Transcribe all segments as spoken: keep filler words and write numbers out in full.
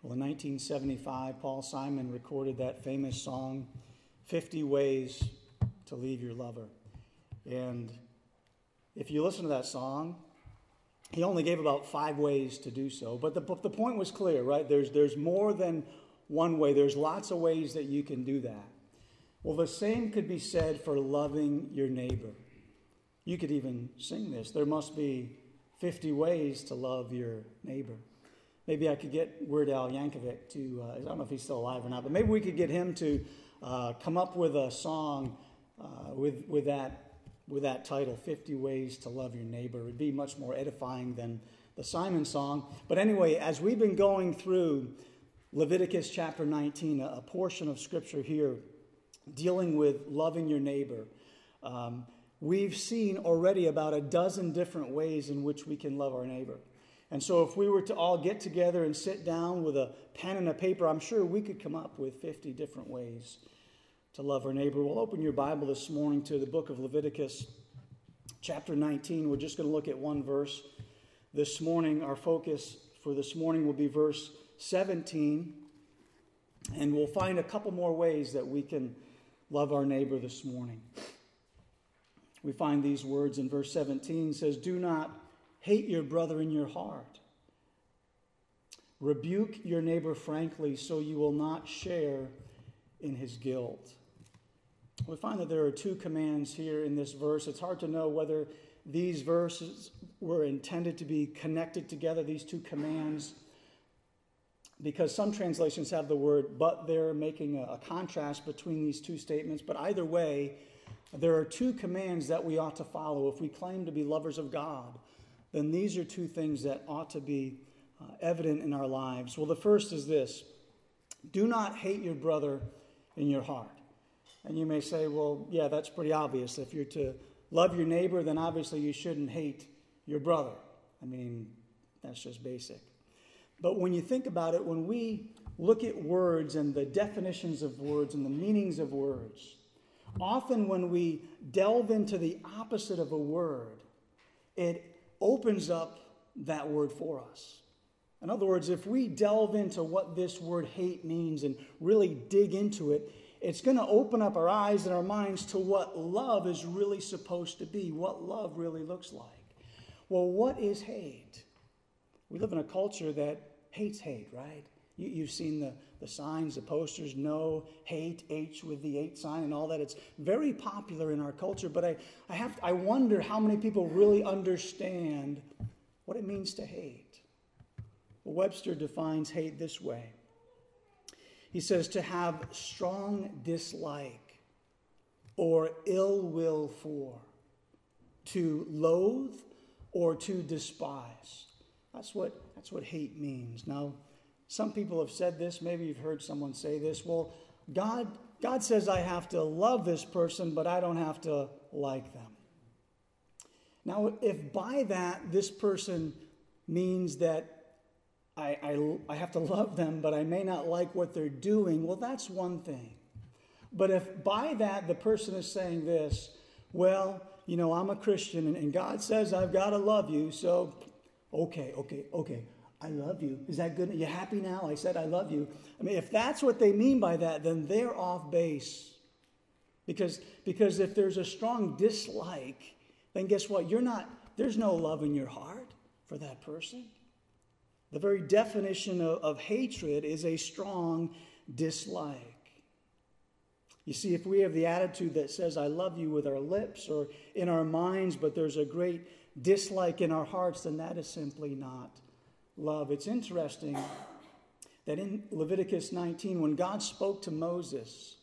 Well, in nineteen seventy-five, Paul Simon recorded that famous song, fifty Ways to Leave Your Lover. And if you listen to that song, he only gave about five ways to do so. But the, the point was clear, right? There's, there's more than one way. There's lots of ways that you can do that. Well, the same could be said for loving your neighbor. You could even sing this. There must be fifty ways to love your neighbor. Maybe I could get Weird Al Yankovic to, uh, I don't know if he's still alive or not, but maybe we could get him to uh, come up with a song uh, with with that with that title, fifty Ways to Love Your Neighbor. It would be much more edifying than the Simon song. But anyway, as we've been going through Leviticus chapter nineteen, a, a portion of Scripture here dealing with loving your neighbor, um, we've seen already about a dozen different ways in which we can love our neighbor. And so if we were to all get together and sit down with a pen and a paper, I'm sure we could come up with fifty different ways to love our neighbor. We'll open your Bible this morning to the book of Leviticus, chapter nineteen. We're just going to look at one verse this morning. Our focus for this morning will be verse seventeen. And we'll find a couple more ways that we can love our neighbor this morning. We find these words in verse seventeen. It says, "Do not hate your brother in your heart. Rebuke your neighbor frankly, so you will not share in his guilt." We find that there are two commands here in this verse. It's hard to know whether these verses were intended to be connected together, these two commands, because some translations have the word "but" there, making a, a contrast between these two statements. But either way, there are two commands that we ought to follow. If we claim to be lovers of God, then these are two things that ought to be uh, evident in our lives. Well, the first is this: do not hate your brother in your heart. And you may say, well, yeah, that's pretty obvious. If you're to love your neighbor, then obviously you shouldn't hate your brother. I mean, that's just basic. But when you think about it, when we look at words and the definitions of words and the meanings of words, often when we delve into the opposite of a word, it opens up that word for us. In other words, if we delve into what this word hate means and really dig into it, it's going to open up our eyes and our minds to what love is really supposed to be, what love really looks like. Well, what is hate? We live in a culture that hates hate, right? You, you've seen the, the signs, the posters, no hate, H with the eight sign and all that. It's very popular in our culture, but I, I, have, I wonder how many people really understand what it means to hate. Well, Webster defines hate this way. He says to have strong dislike or ill will for, to loathe or to despise. That's what, that's what hate means. Now, some people have said this. Maybe you've heard someone say this. Well, God, God says I have to love this person, but I don't have to like them. Now, if by that this person means that I, I, I have to love them, but I may not like what they're doing, well, that's one thing. But if by that the person is saying this, well, you know, I'm a Christian and, and God says I've got to love you, so okay, okay, okay. I love you. Is that good? Are you happy now? I said I love you. I mean, if that's what they mean by that, then they're off base. Because, because if there's a strong dislike, then guess what? You're not, there's no love in your heart for that person. The very definition of, of hatred is a strong dislike. You see, if we have the attitude that says I love you with our lips or in our minds, but there's a great dislike in our hearts, then that is simply not love. It's interesting that in Leviticus nineteen, when God spoke to Moses,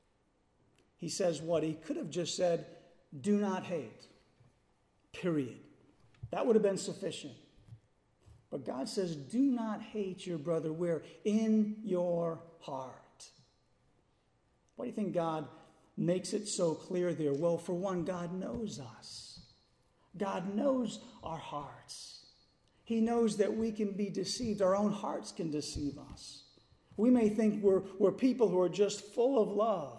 he says what? He could have just said, do not hate, period. That would have been sufficient. But God says, do not hate your brother where? In your heart. Why do you think God makes it so clear there? Well, for one, God knows us. God knows our hearts. He knows that we can be deceived. Our own hearts can deceive us. We may think we're, we're people who are just full of love.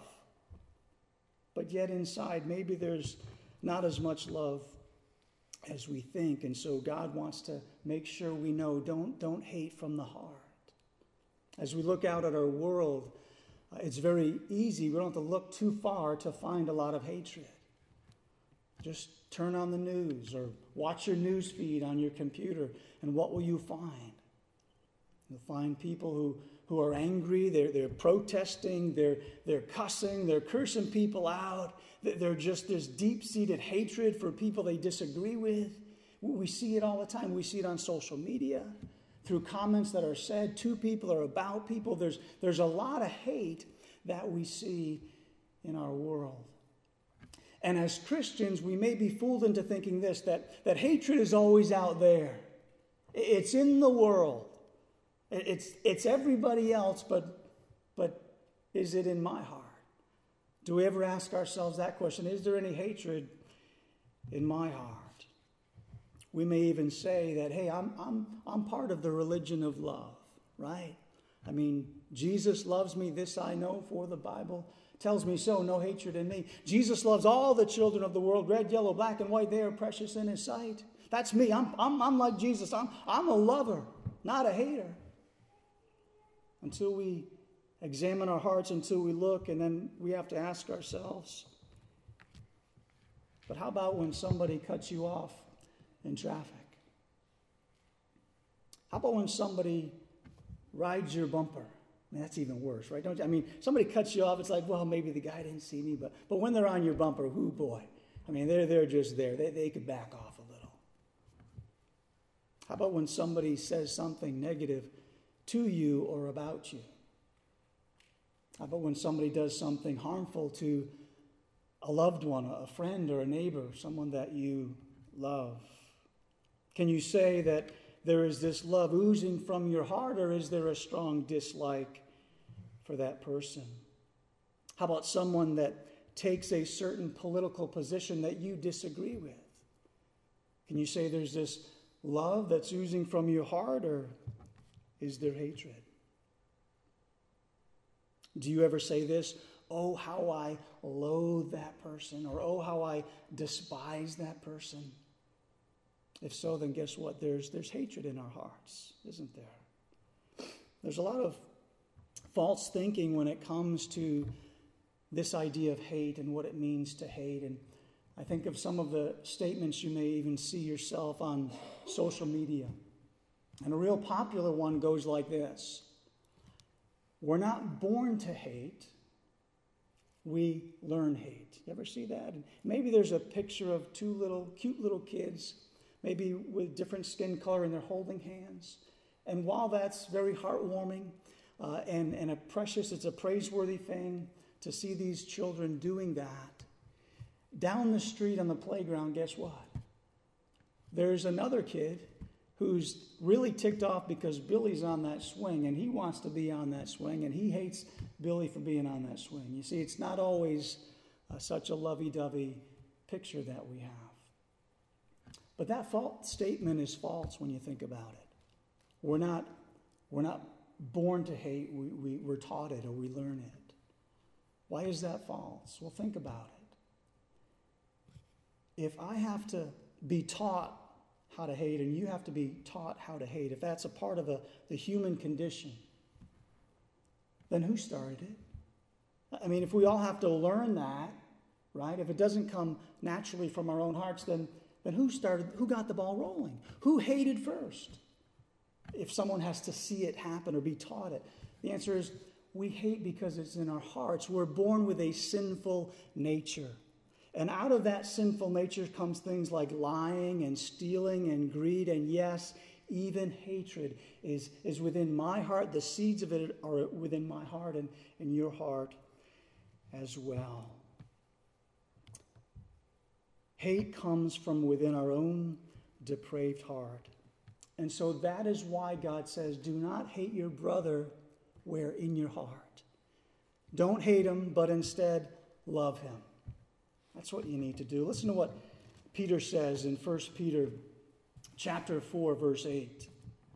But yet inside, maybe there's not as much love as we think. And so God wants to make sure we know, don't, don't hate from the heart. As we look out at our world, uh, it's very easy. We don't have to look too far to find a lot of hatred. Just turn on the news or watch your news feed on your computer, and what will you find? You'll find people who, who are angry, they're, they're protesting, they're, they're cussing, they're cursing people out. They're just this deep-seated hatred for people they disagree with. We see it all the time. We see it on social media, through comments that are said to people or about people. There's, there's a lot of hate that we see in our world. And as Christians, we may be fooled into thinking this, that, that hatred is always out there. It's in the world. It's, it's everybody else, but, but is it in my heart? Do we ever ask ourselves that question? Is there any hatred in my heart? We may even say that, hey, I'm, I'm, I'm part of the religion of love, right? I mean, Jesus loves me, this I know, for the Bible tells me so, no hatred in me. Jesus loves all the children of the world, red, yellow, black, and white. They are precious in his sight. That's me. I'm, I'm, I'm like Jesus. I'm, I'm a lover, not a hater. Until we examine our hearts, until we look, and then we have to ask ourselves, but how about when somebody cuts you off in traffic? How about when somebody rides your bumper? I mean, that's even worse, right? Don't you? I mean, somebody cuts you off, it's like, well, maybe the guy didn't see me, but but when they're on your bumper, whoo boy. I mean, they're, they're just there. They, they could back off a little. How about when somebody says something negative to you or about you? How about when somebody does something harmful to a loved one, a friend or a neighbor, someone that you love? Can you say that there is this love oozing from your heart, or is there a strong dislike for that person? How about someone that takes a certain political position that you disagree with? Can you say there's this love that's oozing from your heart, or is there hatred? Do you ever say this, oh, how I loathe that person, or oh, how I despise that person? If so, then guess what? There's, there's hatred in our hearts, isn't there? There's a lot of false thinking when it comes to this idea of hate and what it means to hate. And I think of some of the statements you may even see yourself on social media. And a real popular one goes like this: we're not born to hate, we learn hate. You ever see that? And maybe there's a picture of two little, cute little kids, maybe with different skin color, and they're holding hands. And while that's very heartwarming uh, and, and a precious, it's a praiseworthy thing to see these children doing that, down the street on the playground, guess what? There's another kid who's really ticked off because Billy's on that swing, and he wants to be on that swing, and he hates Billy for being on that swing. You see, it's not always uh, such a lovey-dovey picture that we have. But that false statement is false when you think about it. We're not, we're not born to hate. We, we, we're taught it, or we learn it. Why is that false? Well, think about it. If I have to be taught how to hate, and you have to be taught how to hate, if that's a part of a, the human condition, then who started it? I mean, if we all have to learn that, right? If it doesn't come naturally from our own hearts, then, then who started, who got the ball rolling? Who hated first? If someone has to see it happen or be taught it, the answer is we hate because it's in our hearts. We're born with a sinful nature. And out of that sinful nature comes things like lying and stealing and greed. And yes, even hatred is, is within my heart. The seeds of it are within my heart and in your heart as well. Hate comes from within our own depraved heart. And so that is why God says, do not hate your brother where in your heart. Don't hate him, but instead love him. That's what you need to do. Listen to what Peter says in First Peter chapter four, verse eight.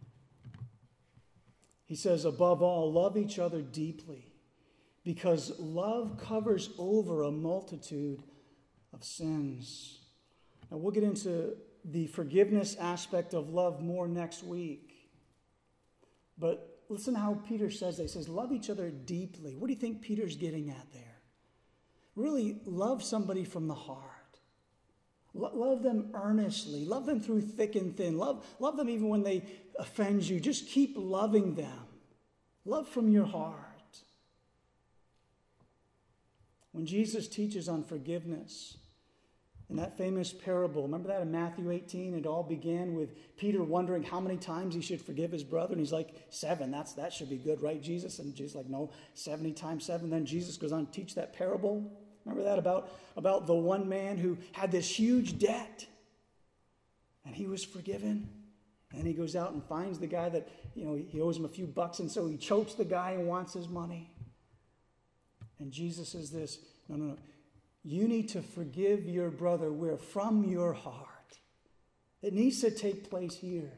He says, above all, love each other deeply, because love covers over a multitude of sins. Now, we'll get into the forgiveness aspect of love more next week. But listen how Peter says that. He says, love each other deeply. What do you think Peter's getting at there? Really love somebody from the heart. Lo- love them earnestly. Love them through thick and thin. Love, love them even when they offend you. Just keep loving them. Love from your heart. When Jesus teaches on forgiveness, in that famous parable, remember that in Matthew eighteen? It all began with Peter wondering how many times he should forgive his brother. And he's like, seven. That's, that should be good, right, Jesus? And Jesus is like, no, seventy times seven. Then Jesus goes on to teach that parable. Remember that about, about the one man who had this huge debt. And he was forgiven. And he goes out and finds the guy that, you know, he owes him a few bucks. And so he chokes the guy and wants his money. And Jesus says this, no, no, no. You need to forgive your brother where from your heart. It needs to take place here.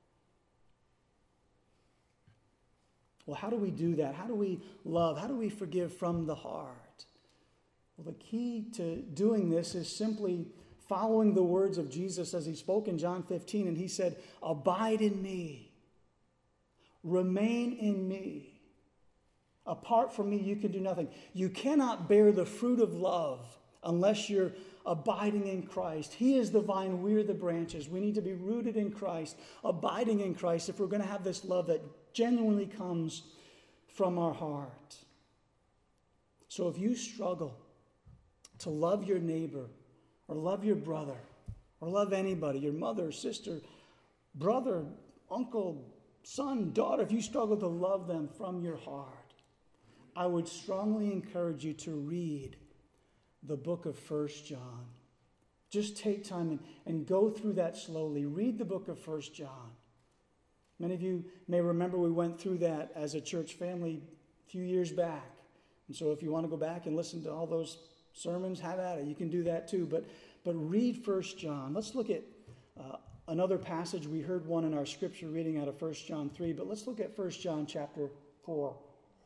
Well, how do we do that? How do we love? How do we forgive from the heart? Well, the key to doing this is simply following the words of Jesus as he spoke in John fifteen. And he said, abide in me. Remain in me. Apart from me, you can do nothing. You cannot bear the fruit of love unless you're abiding in Christ. He is the vine, we're the branches. We need to be rooted in Christ, abiding in Christ if we're going to have this love that genuinely comes from our heart. So if you struggle to love your neighbor or love your brother or love anybody, your mother, sister, brother, uncle, son, daughter, if you struggle to love them from your heart, I would strongly encourage you to read the book of First John. Just take time and, and go through that slowly. Read the book of First John. Many of you may remember we went through that as a church family a few years back. And so if you want to go back and listen to all those sermons, have at it. You can do that too. But, but read First John. Let's look at uh, another passage. We heard one in our scripture reading out of First John three. But let's look at First John chapter four.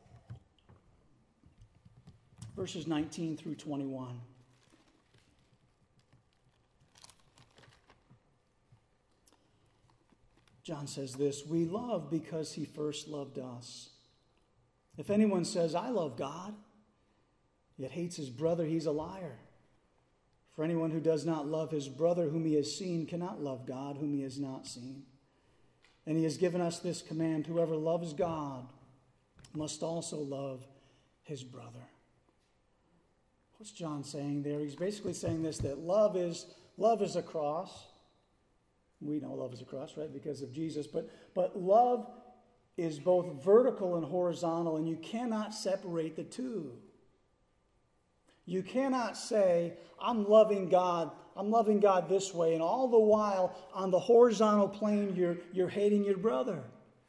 Verses nineteen through twenty-one. John says this, we love because he first loved us. If anyone says, I love God, yet hates his brother, he's a liar. For anyone who does not love his brother whom he has seen cannot love God whom he has not seen. And he has given us this command, whoever loves God must also love his brother. What's John saying there? He's basically saying this, that love is love is a cross. We know love is a cross, right? Because of Jesus. But, but love is both vertical and horizontal, and you cannot separate the two. You cannot say, I'm loving God, I'm loving God this way, and all the while on the horizontal plane you're, you're hating your brother.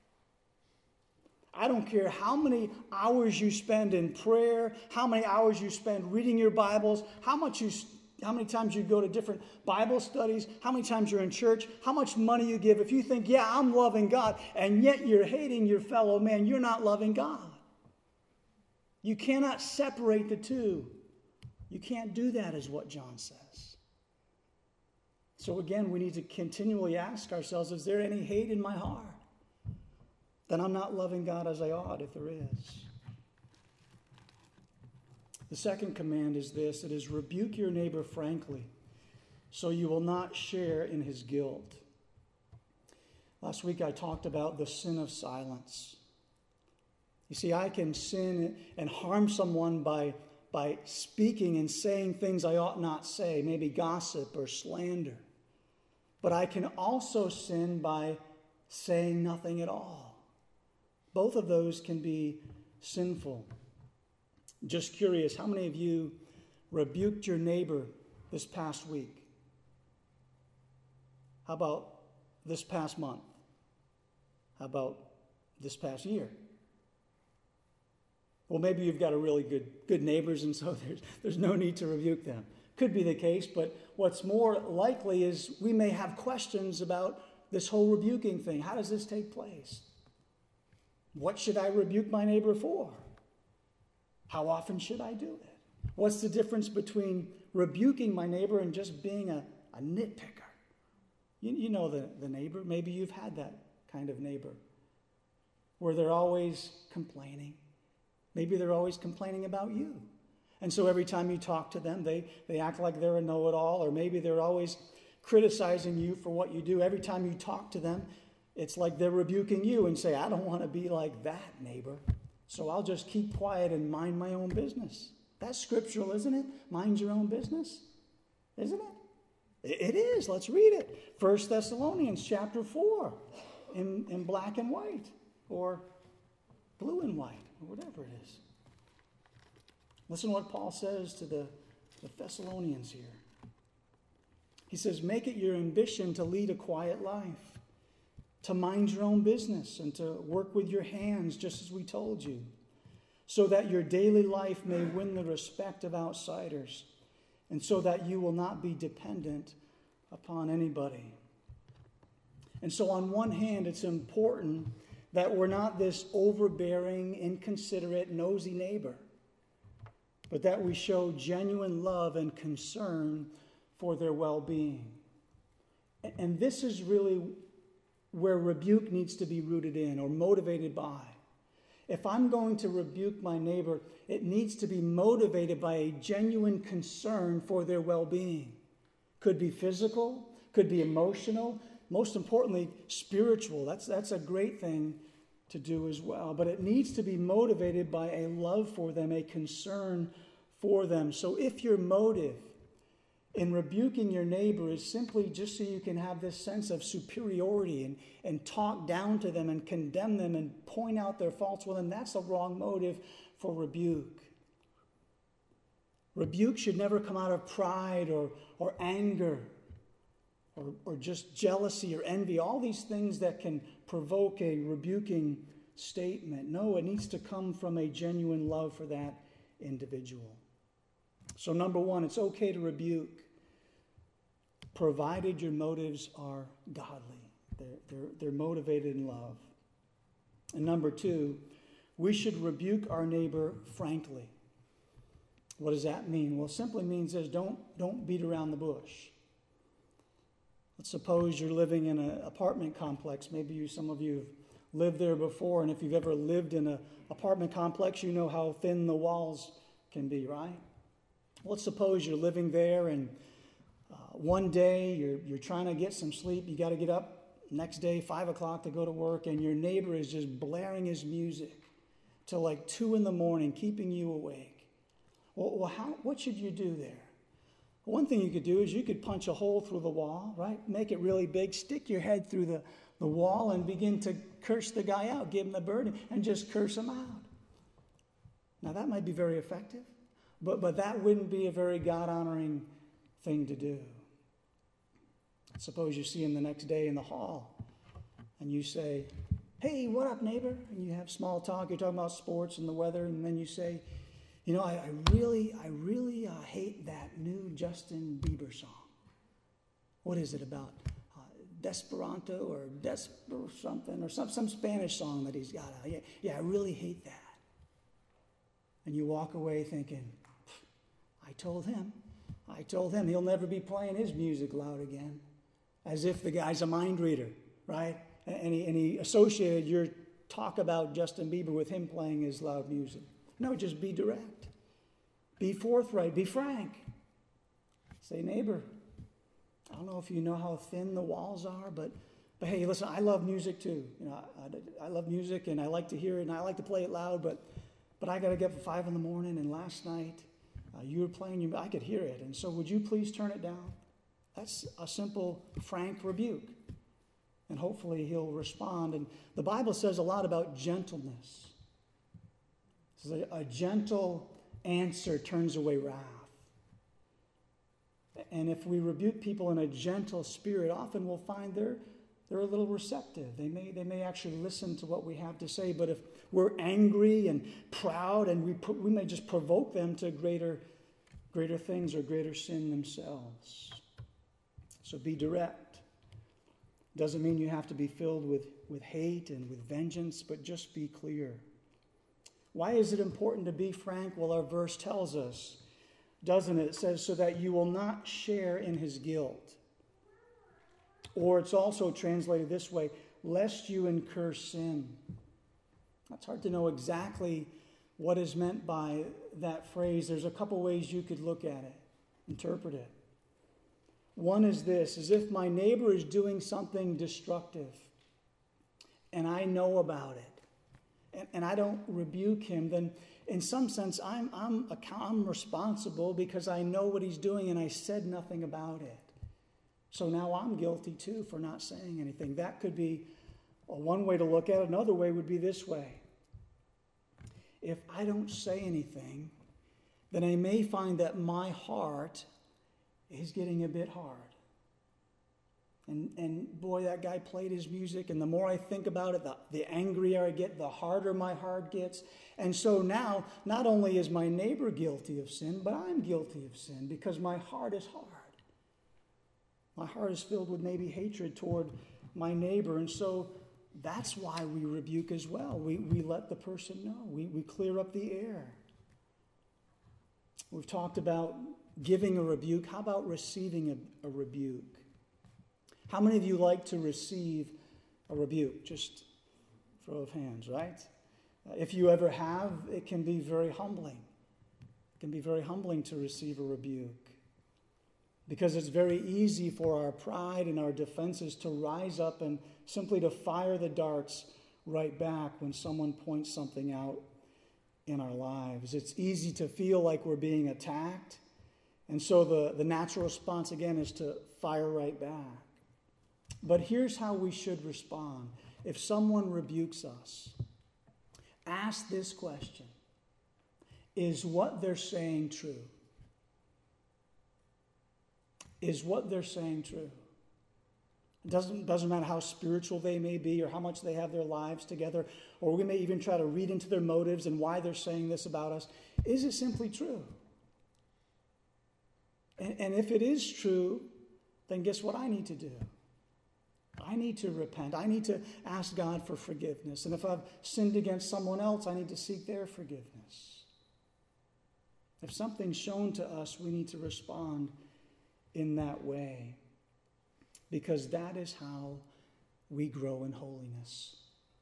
I don't care how many hours you spend in prayer, how many hours you spend reading your Bibles, how much you, how many times you go to different Bible studies, how many times you're in church, how much money you give. If you think, yeah, I'm loving God, and yet you're hating your fellow man, you're not loving God. You cannot separate the two. You can't do that, is what John says. So again, we need to continually ask ourselves, is there any hate in my heart? Then I'm not loving God as I ought, if there is. The second command is this. It is rebuke your neighbor frankly, so you will not share in his guilt. Last week I talked about the sin of silence. You see, I can sin and harm someone by, by speaking and saying things I ought not say, maybe gossip or slander. But I can also sin by saying nothing at all. Both of those can be sinful. Just curious, how many of you rebuked your neighbor this past week? How about this past month? How about this past year? Well, maybe you've got a really good good neighbors, and so there's, there's no need to rebuke them. Could be the case, but what's more likely is we may have questions about this whole rebuking thing. How does this take place? What should I rebuke my neighbor for? How often should I do it? What's the difference between rebuking my neighbor and just being a, a nitpicker? You, you know the, the neighbor. Maybe you've had that kind of neighbor. where they're always complaining. Maybe they're always complaining about you. And so every time you talk to them, they, they act like they're a know-it-all, or maybe they're always criticizing you for what you do. Every time you talk to them, it's like they're rebuking you and say, I don't want to be like that neighbor, so I'll just keep quiet and mind my own business. That's scriptural, isn't it? Mind your own business, isn't it? It is. Let's read it. First Thessalonians chapter four in, in black and white, or blue and white, or whatever it is. Listen to what Paul says to the, the Thessalonians here. He says, make it your ambition to lead a quiet life, to mind your own business, and to work with your hands, just as we told you, so that your daily life may win the respect of outsiders, and so that you will not be dependent upon anybody. And so on one hand, it's important that we're not this overbearing, inconsiderate, nosy neighbor, but that we show genuine love and concern for their well-being. And this is really where rebuke needs to be rooted in or motivated by. If I'm going to rebuke my neighbor, it needs to be motivated by a genuine concern for their well-being. Could be physical, could be emotional, most importantly, spiritual. That's, that's a great thing to do as well. But it needs to be motivated by a love for them, a concern for them. So if your motive in rebuking your neighbor is simply just so you can have this sense of superiority and, and talk down to them and condemn them and point out their faults, well, then that's a wrong motive for rebuke. Rebuke should never come out of pride or, or anger or, or just jealousy or envy, all these things that can provoke a rebuking statement. No, it needs to come from a genuine love for that individual. So number one, it's okay to rebuke, provided your motives are godly. They're, they're, they're motivated in love. And number two, we should rebuke our neighbor frankly. What does that mean? Well, it simply means is don't, don't beat around the bush. Let's suppose you're living in an apartment complex. Maybe you, some of you have lived there before, and if you've ever lived in an apartment complex, you know how thin the walls can be, right? Let's suppose you're living there, and uh, one day you're, you're trying to get some sleep. You got to get up next day, five o'clock, to go to work, and your neighbor is just blaring his music till like two in the morning, keeping you awake. Well, well how, what should you do there? One thing you could do is you could punch a hole through the wall, right? Make it really big, stick your head through the, the wall and begin to curse the guy out, give him the burden, and just curse him out. Now, that might be very effective, but, but that wouldn't be a very God-honoring thing to do. Suppose you see him the next day in the hall, and you say, hey, what up, neighbor? And you have small talk. You're talking about sports and the weather, and then you say, you know, I, I really, I really uh, hate that new Justin Bieber song. What is it about? Uh, Desperanto or Desper something, or some, some Spanish song that he's got out. Yeah, yeah, I really hate that. And you walk away thinking, I told him. I told him he'll never be playing his music loud again. As if the guy's a mind reader, right? And he, and he associated your talk about Justin Bieber with him playing his loud music. No, just be direct. Be forthright. Be frank. Say, neighbor, I don't know if you know how thin the walls are, but, but hey, listen, I love music too. You know, I, I love music, and I like to hear it, and I like to play it loud, but, but I got to get up at five in the morning, and last night uh, you were playing, you, I could hear it, and so would you please turn it down? That's a simple, frank rebuke. And hopefully he'll respond. And the Bible says a lot about gentleness. So a gentle answer turns away wrath. And if we rebuke people in a gentle spirit, often we'll find they're, they're a little receptive. They may, they may actually listen to what we have to say. But if we're angry and proud, and we, we may just provoke them to greater, greater things or greater sin themselves. So be direct. Doesn't mean you have to be filled with, with hate and with vengeance, but just be clear. Why is it important to be frank? Well, our verse tells us, doesn't it? It says, so that you will not share in his guilt. Or it's also translated this way, lest you incur sin. It's hard to know exactly what is meant by that phrase. There's a couple ways you could look at it, interpret it. One is this, is if my neighbor is doing something destructive and I know about it and, and I don't rebuke him, then in some sense I'm, I'm, I'm responsible because I know what he's doing and I said nothing about it. So now I'm guilty too for not saying anything. That could be one way to look at it. Another way would be this way. If I don't say anything, then I may find that my heart is getting a bit hard. And, and boy, that guy played his music, and the more I think about it, the, the angrier I get, the harder my heart gets. And so now, not only is my neighbor guilty of sin, but I'm guilty of sin because my heart is hard. My heart is filled with maybe hatred toward my neighbor. And so that's why we rebuke as well. We, we let the person know. We, we clear up the air. We've talked about giving a rebuke. How about receiving a, a rebuke? How many of you like to receive a rebuke? Just throw of hands, right? Uh, if you ever have, it can be very humbling. It can be very humbling to receive a rebuke. Because it's very easy for our pride and our defenses to rise up and simply to fire the darts right back when someone points something out in our lives. It's easy to feel like we're being attacked. And so the, the natural response, again, is to fire right back. But here's how we should respond. If someone rebukes us, ask this question. Is what they're saying true? Is what they're saying true? It doesn't, doesn't matter how spiritual they may be or how much they have their lives together, or we may even try to read into their motives and why they're saying this about us. Is it simply true? And, and if it is true, then guess what I need to do? I need to repent. I need to ask God for forgiveness. And if I've sinned against someone else, I need to seek their forgiveness. If something's shown to us, we need to respond in that way, because that is how we grow in holiness.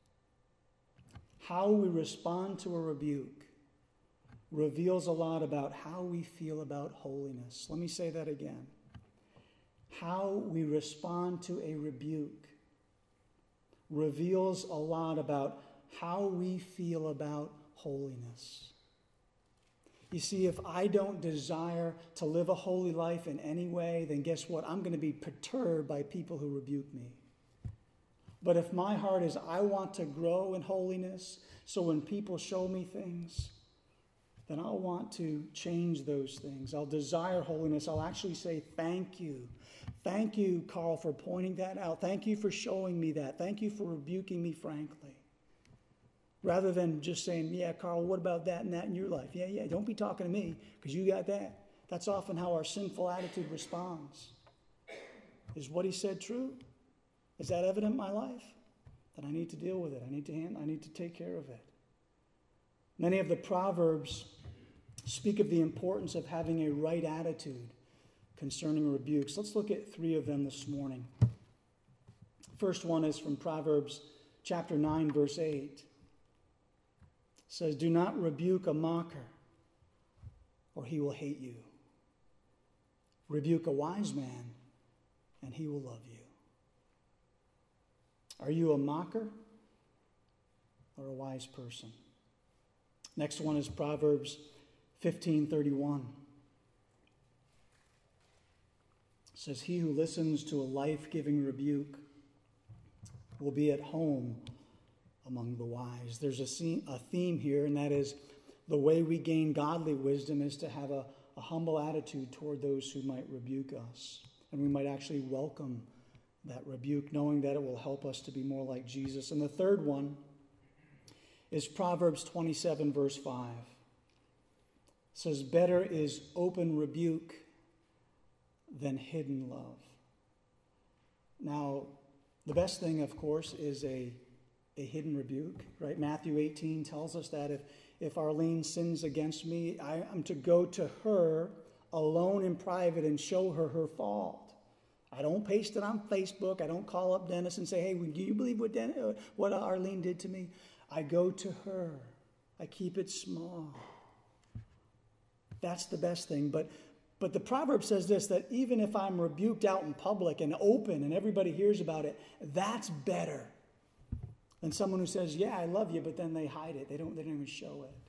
How we respond to a rebuke reveals a lot about how we feel about holiness. Let me say that again. How we respond to a rebuke reveals a lot about how we feel about holiness. You see, if I don't desire to live a holy life in any way, then guess what? I'm going to be perturbed by people who rebuke me. But if my heart is, I want to grow in holiness, so when people show me things, then I'll want to change those things. I'll desire holiness. I'll actually say, thank you. Thank you, Carl, for pointing that out. Thank you for showing me that. Thank you for rebuking me frankly. Rather than just saying, yeah, Carl, what about that and that in your life? Yeah, yeah, don't be talking to me because you got that. That's often how our sinful attitude responds. Is what he said true? Is that evident in my life? Then I need to deal with it. I need to hand, I need to take care of it. Many of the Proverbs speak of the importance of having a right attitude concerning rebukes. Let's look at three of them this morning. First one is from Proverbs chapter nine, verse eight. It says, do not rebuke a mocker, or he will hate you. Rebuke a wise man, and he will love you. Are you a mocker or a wise person? Next one is Proverbs fifteen thirty-one. It says, he who listens to a life-giving rebuke will be at home among the wise. There's a theme here, and that is the way we gain godly wisdom is to have a, a humble attitude toward those who might rebuke us. And we might actually welcome that rebuke, knowing that it will help us to be more like Jesus. And the third one is Proverbs twenty-seven, verse five. It says, better is open rebuke than hidden love. Now, the best thing, of course, is a a hidden rebuke, right? Matthew eighteen tells us that if, if Arlene sins against me, I am to go to her alone in private and show her her fault. I don't paste it on Facebook. I don't call up Dennis and say, hey, do you believe what, Den- what Arlene did to me? I go to her. I keep it small. That's the best thing. But, but the proverb says this, that even if I'm rebuked out in public and open and everybody hears about it, that's better than someone who says, yeah, I love you, but then they hide it. They don't, they don't even show it.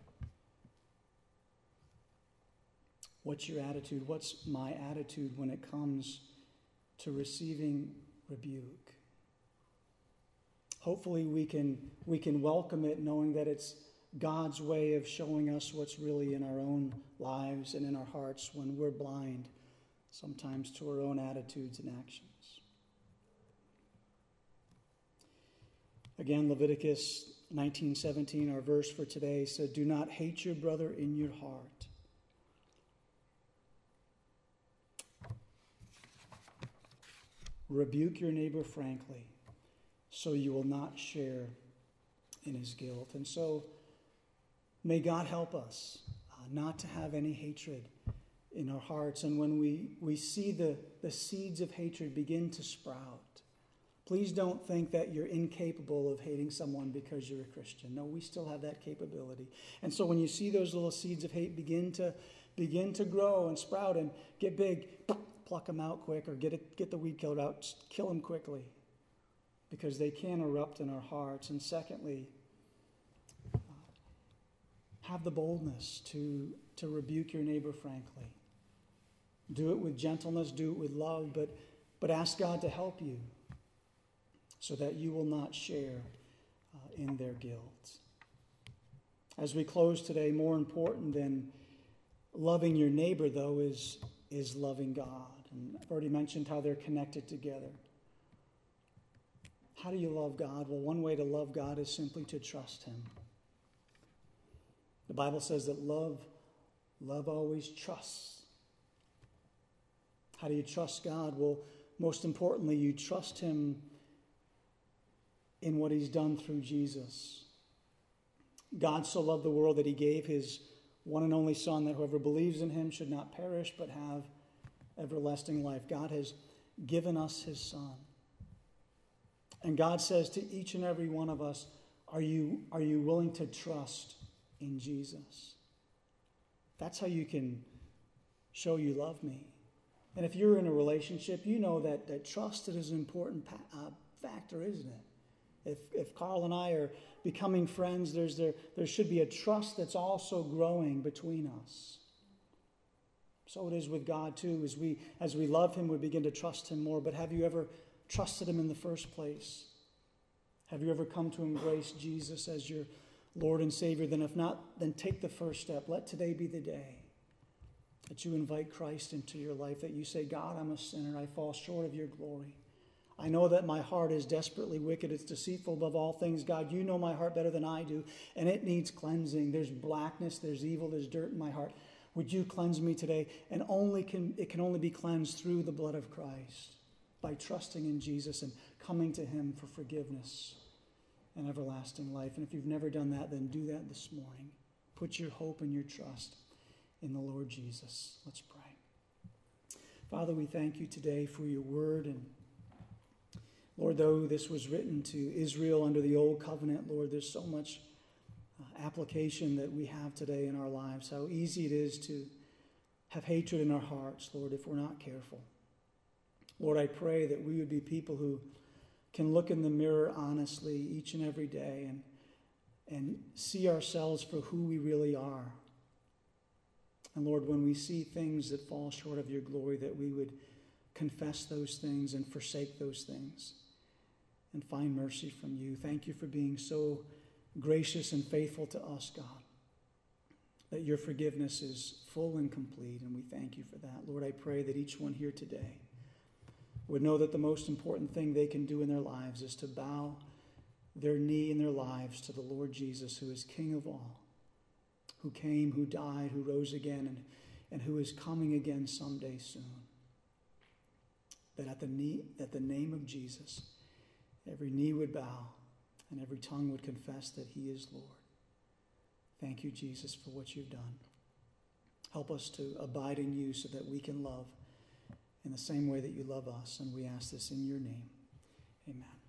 What's your attitude? What's my attitude when it comes to receiving rebuke? Hopefully we can, we can welcome it knowing that it's God's way of showing us what's really in our own lives and in our hearts when we're blind sometimes to our own attitudes and actions. Again, Leviticus nineteen seventeen, our verse for today, said, do not hate your brother in your heart. Rebuke your neighbor frankly, so you will not share in his guilt. And so, may God help us uh, not to have any hatred in our hearts. And when we, we see the, the seeds of hatred begin to sprout, please don't think that you're incapable of hating someone because you're a Christian. No, we still have that capability. And so when you see those little seeds of hate begin to begin to grow and sprout and get big, pluck them out quick, or get it, get the weed killer out, just kill them quickly, because they can erupt in our hearts. And secondly, uh, have the boldness to, to rebuke your neighbor frankly. Do it with gentleness, do it with love, but, but ask God to help you so that you will not share uh, in their guilt. As we close today, more important than loving your neighbor, though, is, is loving God. And I've already mentioned how they're connected together. How do you love God? Well, one way to love God is simply to trust him. The Bible says that love, love always trusts. How do you trust God? Well, most importantly, you trust him in what he's done through Jesus. God so loved the world that he gave his one and only Son, that whoever believes in him should not perish but have everlasting life. God has given us his Son. And God says to each and every one of us, are you, are you willing to trust in Jesus? That's how you can show you love me. And if you're in a relationship, you know that, that trust is an important uh, factor, isn't it? If, if Carl and I are becoming friends, there's there, there should be a trust that's also growing between us. So it is with God too. As we, as we love him, we begin to trust him more. But have you ever trusted him in the first place? Have you ever come to embrace Jesus as your Lord and Savior? Then if not, then take the first step. Let today be the day that you invite Christ into your life, that you say, God, I'm a sinner. I fall short of your glory. I know that my heart is desperately wicked. It's deceitful above all things. God, you know my heart better than I do, and it needs cleansing. There's blackness, there's evil, there's dirt in my heart. Would you cleanse me today? And only can it can only be cleansed through the blood of Christ, by trusting in Jesus and coming to him for forgiveness and everlasting life. And if you've never done that, then do that this morning. Put your hope and your trust in the Lord Jesus. Let's pray. Father, we thank you today for your word. And Lord, though this was written to Israel under the old covenant, Lord, there's so much uh, application that we have today in our lives. How easy it is to have hatred in our hearts, Lord, if we're not careful. Lord, I pray that we would be people who can look in the mirror honestly each and every day and, and see ourselves for who we really are. And Lord, when we see things that fall short of your glory, that we would confess those things and forsake those things and find mercy from you. Thank you for being so gracious and faithful to us, God, that your forgiveness is full and complete, and we thank you for that. Lord, I pray that each one here today would know that the most important thing they can do in their lives is to bow their knee in their lives to the Lord Jesus, who is King of all, who came, who died, who rose again, and, and who is coming again someday soon. That at the, knee, at the name of Jesus, every knee would bow and every tongue would confess that he is Lord. Thank you, Jesus, for what you've done. Help us to abide in you so that we can love in the same way that you love us. And we ask this in your name. Amen.